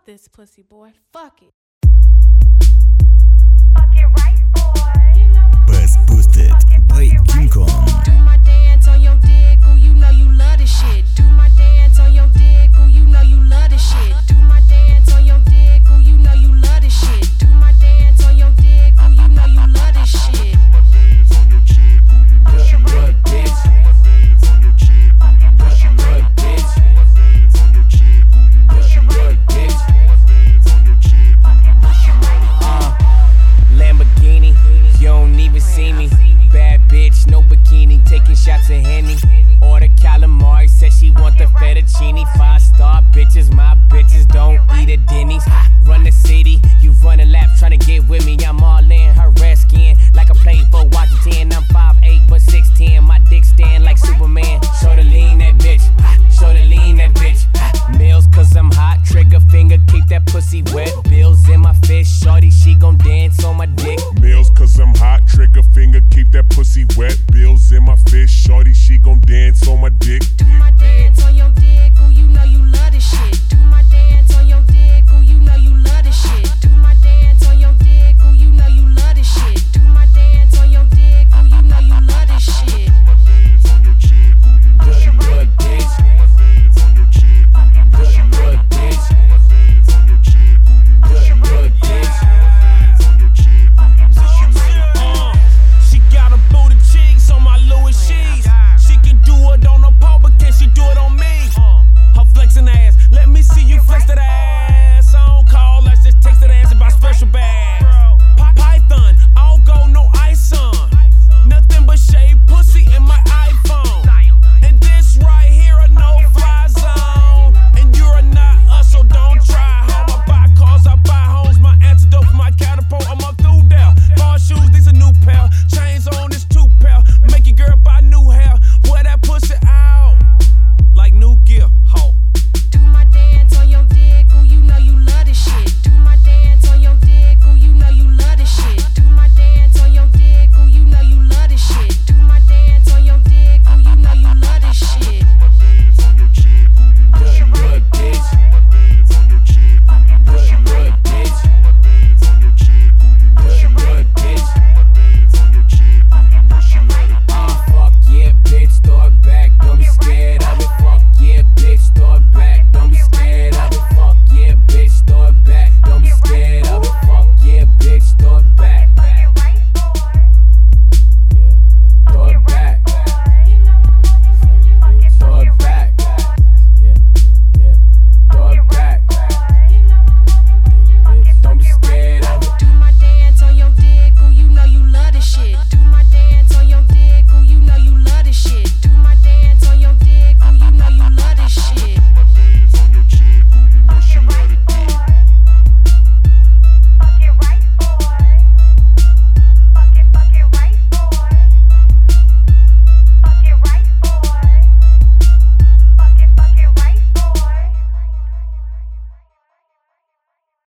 Fuck this pussy, boy. Fuck it. Fuck it right, boy. Buzz Boosted by Kimcon. Do my dance on your dick, ooh, you know you love this shit. Do my dance on your dick, ooh, you know you love this shit. Do